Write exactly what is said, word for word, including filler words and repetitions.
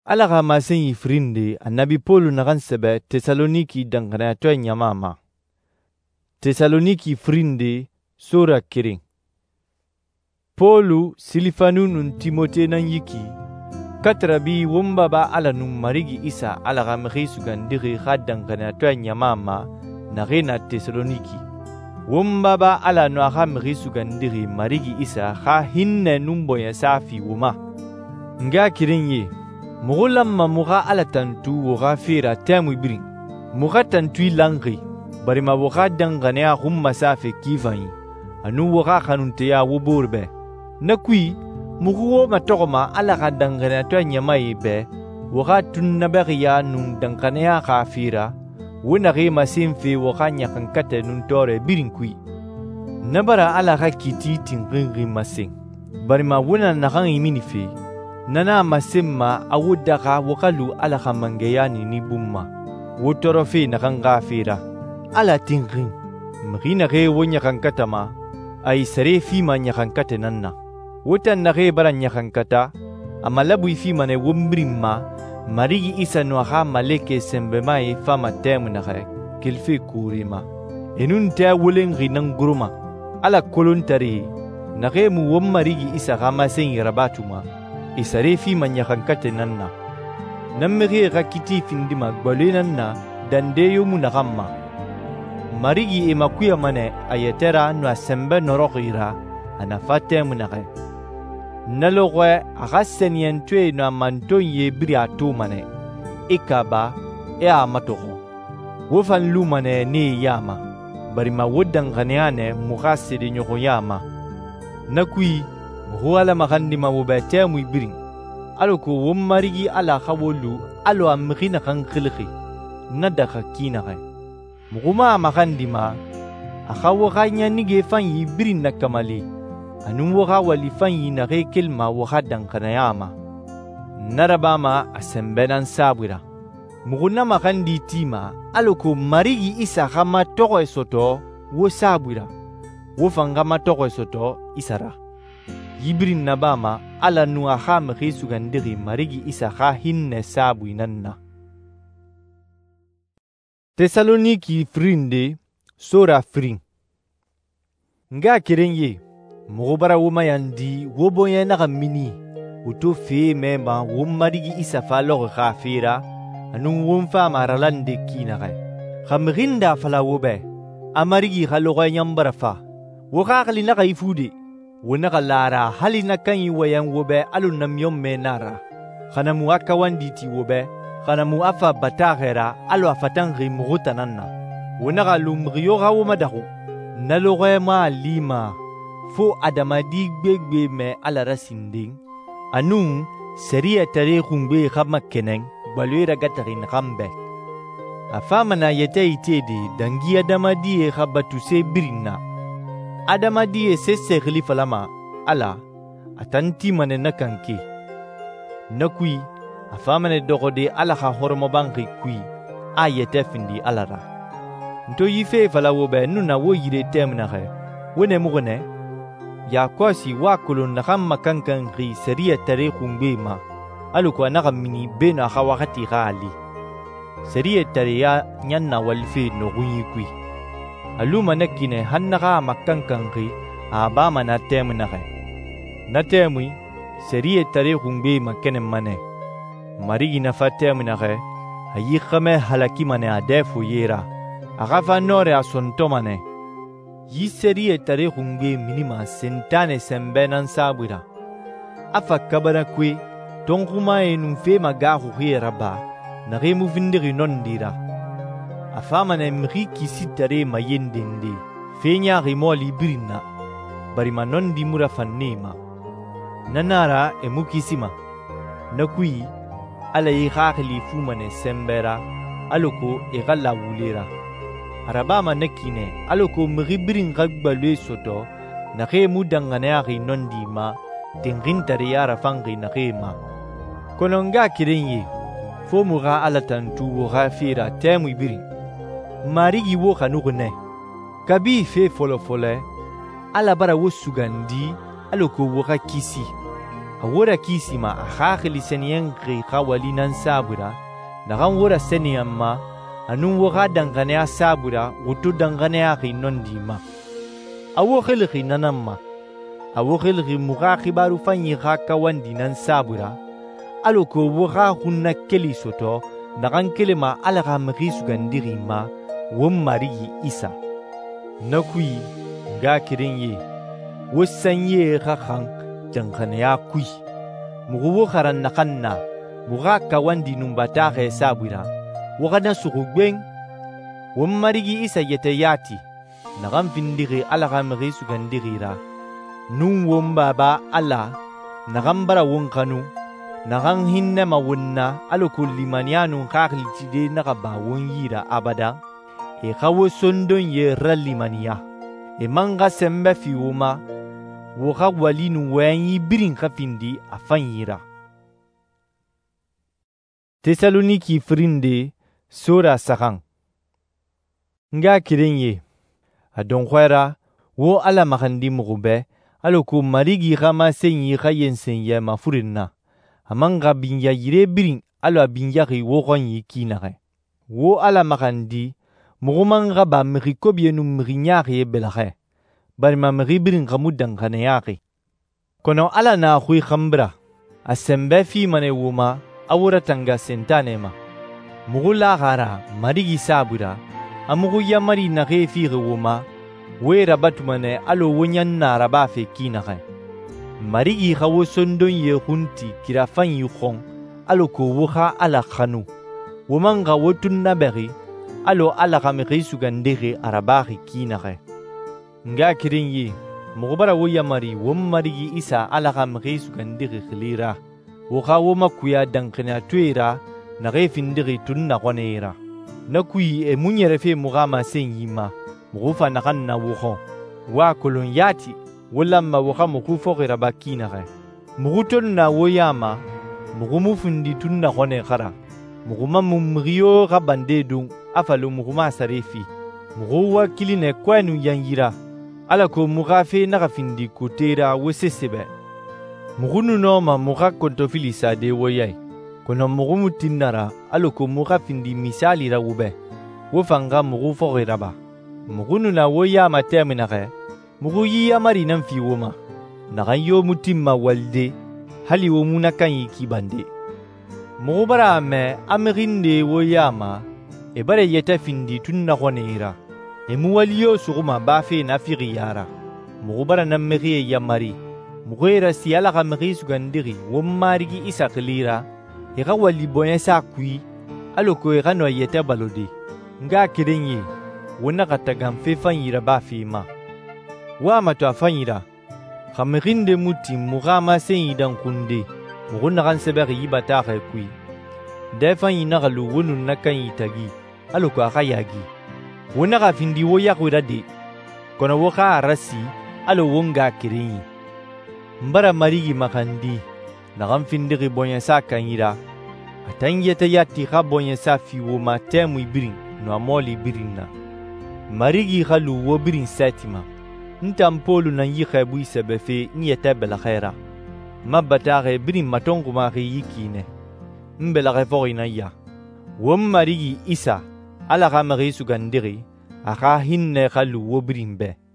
Ala ka masen yi frinde annabi Paulu nakan sebe Tesaloniki dangana to nyamama. Tesaloniki frinde sura kiring. Paulu Silifanu nun Timote nan yiki katrabi wumba ba ala nun marigi isa ala ka megi sugandiri ka dangana to nyamama na rena Tesaloniki. Wumba ba ala no ka megi sugandiri marigi isa ka hinne numbo ya safi wuma. Nga kiring ye Mugulam ma muga ala tantu woga fira temu biring. Muga tantu langri. Bari ma woga dangane a humma safe kivanyi. Anu woga kanunte ya wuburbe. Nakui, mugu wo matokoma ala ka dangane to nyamai be. Woga tunnabari ya nun dangane a kafira. Wuna ge masimfe woga nyakankate nun tore biring kui. Nabara ala ka kiti tingringi masing. Bari ma wuna nakang iminife. Nana masimma awudaka wakalu ala kamangeyani ni bumma. Wotorofe nakangafira. Ala tingring. Mrina ge wonyakankatama. Ay sare fima nyakankate nanna. Wotan nage bara nyakankata. Amalabu ifima ne wumbrimma. Marigi isa noaha maleke sembemae fama temu nage. Kilfe kurima. Enun te wulen rinang guruma. Ala kolontari. Nage mu wummarigi isa gamasen rabatuma. Isare fi manyakankate nanna. Nammege rakiti findima gbale nanna dandeyo munagamma. Marigi emakuya mane ayetera no asembe norogira anafate munage. Nalogwe agaseniyentwe no amantonye biri atu mane. Ikaba e amatoko. Wofan lu mane ne yama. Barima wodanganeane mugasede nyoko yama. Nakui Huala makandi mawubete mu ibiring. Alo ko wummarigi ala khawolu alo amrina kan khilhi. Nada khakina kay. Muguma makandi ma akhawo kanya nige fan ibiring nakamali. Anum waga wali fan na ge kelma waga dan kanayama. Narabama asembenan sabira. Muguna makandi tima alo ko marigi isa khama toko esoto wo sabira. Wo fangama toko esoto isara. Yibrin nabama ala nuwa ha megi sugandiri marigi isa ha hinne sabu inanna. Tesaloniki frinde sora fring. Nga kirenye mugubara wuma yandi woboye naga mini uto fe mema wum marigi isa fa logo khafira anu wum fa maralande kinaga. Khamrinda fala wobe amarigi khalogo nyambara fa wokakli naga ifude. Wunaka lara hali na kanyi wayan wobe alu namyom menara. Kana muaka wanditi wobe. Kana muafa batagera alu afatangri murutanana. Wunaka lumriyo gawo madahu. Naloge ma lima. Fo adamadi gbegbe me ala rasinding. Anung seria tare kumbe kama keneng. Balwera gatarin kambe. Afama na yete itedi dangi adamadi e kabatuse birina. Adamadi e sese khilifalama ala atanti mane nakanki nakui afamane dogode ala ha hormo banki kui ayete findi alara nto yife falawo be nuna wo yire temna khe wone mugone ya kwasi wa kulun nakam makankan ri seria tare kumbe ma aluko anaka mini bena khawakati gali seria tare ya nyanna walfe no gunyi kui Aluma nakine hannaka makankanki abama na temu nake. Na temui serie tare kumbe makene mane. Marigi na fa temu nake ayikhame halaki mane adefu yera. Agafa nore asonto mane. Yi serie tare kumbe minima sentane sembenan sabira. Afa kabara kwe tonkuma enumfe magahu hira ba. Nare muvindiri nondira. Afama na mri kisitare mayendende. Fenya rimoli birina. Bari manondi mura fannema. Nanara emukisima. Nakui ala yikhakli fumane sembera. Aloko egala wulera. Arabama nakine aloko mri birin gagbalwe soto. Nake mudanganeari nondi ma. Tengintare yara fangi nakema. Kononga kirenye. Fomura ala tantu wafira temu ibirin. Marigi wo kanugune. Kabi fe folo fole. Ala bara wo sugandi. Aloko woka kisi. awora kisima akhakili seniyen qiqa walinan sabura nagan wora seniyamma anun woga dangane a sabura wutu dangane a qinon dima awo khilqi nanamma awo khilqi muga khibaru fanyi khaka wandinan sabura aloko woga hunna keli soto nagan kelema alaga mqisu gandirima won marigi isa nakui ga kirinye wasanye khakhan dangane ya kui mugu kharan nakanna muga kawandi numbata khe sabura wogana sugugben won marigi isa yete yati nagam findiri alaga mqisu gandirira nun won baba ala nagam bara won kanu nagam hinne mawunna alkulli manianu khakli tide naga ba won yira abada e khawo sondon ye rallimaniya e manga sembe fiuma woga walinu wayi birin khafindi afanyira. Tesaloniki frinde sura sakan nga kirenye adon khwara wo ala makandi mugube aloko marigi khama senyi khayen senya mafurinna amanga binya yire birin alo binya ri wo gonyi kinare wo ala makandi mugumanga ba mriko bienu mrinyari belahe bari ma mribirin kamudan kanayaki kono ala na khui khambra asembe fi mane wuma awura tanga sentanema mugula gara marigi sabura amugu yamari na gefi wuma wera batumane alo wonyan na raba fe kinare marigi khawo sondon ye hunti kirafan yukhon alo ko wuha ala khanu wumanga wotun naberi alo ala kamiri sugandere arabari kinare nga kirinyi mugubara wo yamari wo marigi isa ala kamiri sugandere khilira wo khawo makuya dankena tuira na gefindiri tunna konera nakui e munyere fe mugama senyima mugufa nakanna wo wa kolon yati wala ma wo khamu ku fogira bakinare muguton na wo yama mugumufundi tunna kone khara muguma mumriyo gabande dun afalo muguma sarefi muguwa kiline kwanu yangira ala ko mugafe na gafindi kutera wesesebe mugunu noma muga kontofili sade woyai kono mugumu tinnara alo ko mugafindi misali rawube wofanga mugu fogiraba mugunu na woya mateminare mugu yi amari nan fi woma nagan yo mutimma walde hali wo munakan yiki bande mugu bara me amirinde woyama e bare yeta findi tunna konera e muwaliyo suguma bafe na firiyara mugu bara nan meriye yamari mugu era siyala ga meri sugandiri wo marigi isa klira e ga wali bonya sa kui aloko e ga no yeta balode nga kirenye wona katagam fe fanyira bafe ma wa mato afanyira khamirinde muti mugama seyidan kunde muguna kan seberi yibata khay kui defan yina galu wonu nakan yitagi aloko akayagi wona ga findi wo yakwira de kono wo ka arasi alo wonga kirenyi mbara marigi makandi nagam findi bonya sa kanyira atangeta yatti kha bonya sa fi wo matemu ibirin no amoli birinna marigi galu wo birin satima ntampolu nan yi khaibu isabefe niyata bela khaira mabata birin matongu ma yikine mbela refoina ya wom marigi isa ala ga mari sugandiri aka hinne khalu wo birin be